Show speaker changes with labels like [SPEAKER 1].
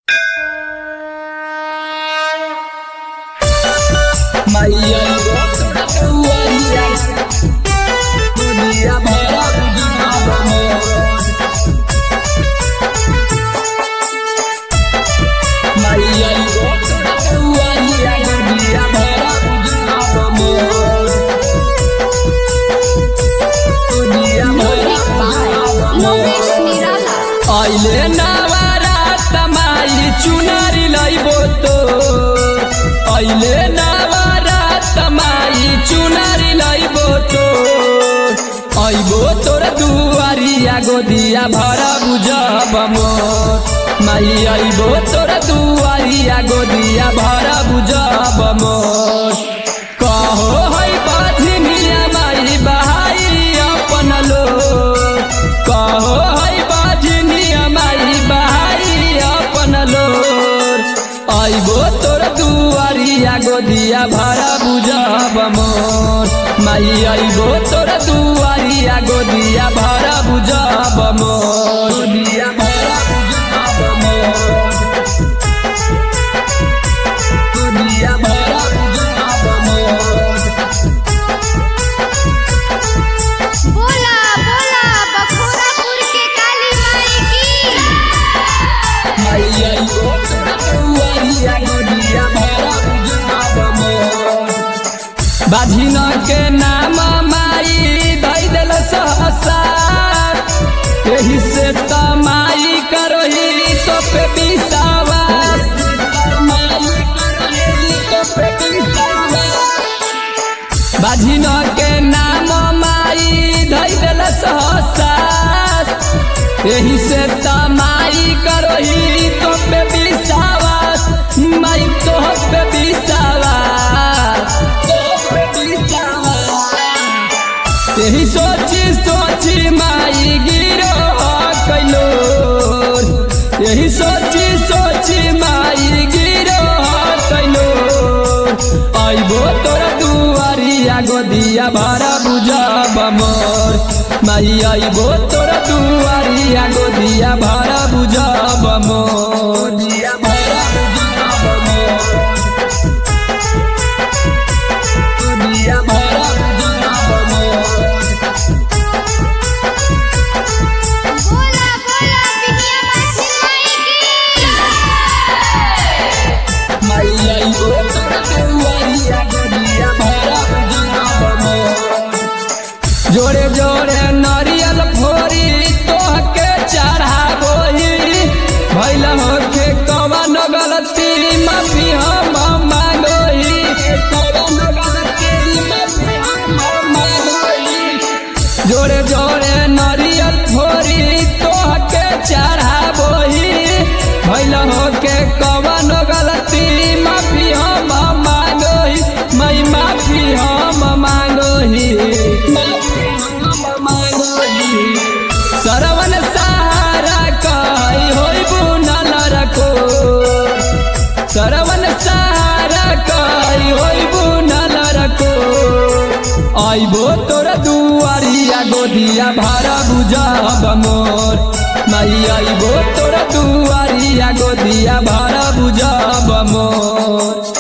[SPEAKER 1] आइले नवरात माई चुनरी लइबो तो आइले नवरात माई चुनरी लइबो तो आइबो तोर दुआरिया गोदिया भरा बुझब मोर माई आइबो तोर दुआरिया गोदिया भरा बुझब मोर कहो है बाझनिया माई बहाई अपन लो कहो है बाझनिया माई बहाई अपन लोर आइबो तोर दुआरिया गोदिया भरा बुझब मोर माई आइबो तोर दुआरिया गोदिया भरा बुझब मोर गोदिया भरा बुझब मोर गोदिया भरा बुझब मोर
[SPEAKER 2] बोला बोला बखोरापुर के काली माई की
[SPEAKER 1] माई आइबो तोर दुआरिया गोदिया भरा बुझब मोर बाझिन के नाम माई धइ देल सहसा एही से त माई करही तो पे विश्वास माई करही तो पे विश्वास बाझिन के नाम माई धइ देल सहसा एही से त माई करही तो पे विश्वास माई तो पे विश्वास यही सोची सोची माई गिरो कैलो यही सोची सोची माई गिरो कैलो आइबो तोर दुआरिया गोदिया भरा बुझब मोर माई आइबो तोर दुआरिया गोदिया भरा बुझब मोर गोदिया भरा बुझब मोर गोदिया भरा बुझब मोर
[SPEAKER 2] बोला बोला बिटिया माई की
[SPEAKER 1] माई आइबो तोर दुआरिया गोदिया भरा बुझब मोर जोरे जोरे नारियल फोरी तोहके चढ़ाबोही भइल होके कवन गलती माफी हम मांगोही कवन गलती माफी हम मांगोही जोरे जोरे नारियल फोरी तोहके चढ़ाबोही भइल होके कवन गलती माफी हम मांगोही माई माफी हम मांगोही माफी हम मांगोही सरवन सहारा कई होइबू नल रखो सरवन सहारा कई होइबू नल रखो आइबो तोर दुआरिया गोदिया भरा बुझब मोर माई आइबो तोर दुआरिया गोदिया भरा बुझब मोर।